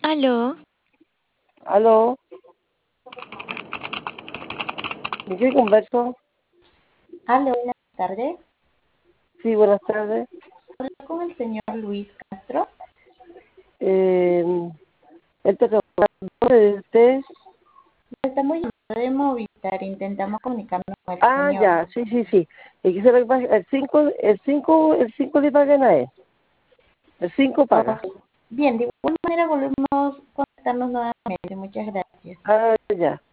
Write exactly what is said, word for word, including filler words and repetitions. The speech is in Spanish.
Aló, Aló, ¿con quién converso? Aló, buenas tardes. Sí, buenas tardes. Hablo con el señor Luis Castro. Eh, este que de usted. Le estamos llamando de Movistar. Intentamos comunicarnos con el Ah, señor. ya, sí, sí, sí. ¿Y qué se le pasa? El cinco, el cinco, el cinco de paga es. El cinco paga. Ok. Bien, de igual manera volvemos a contactarnos nuevamente. Muchas gracias. Ah, ya.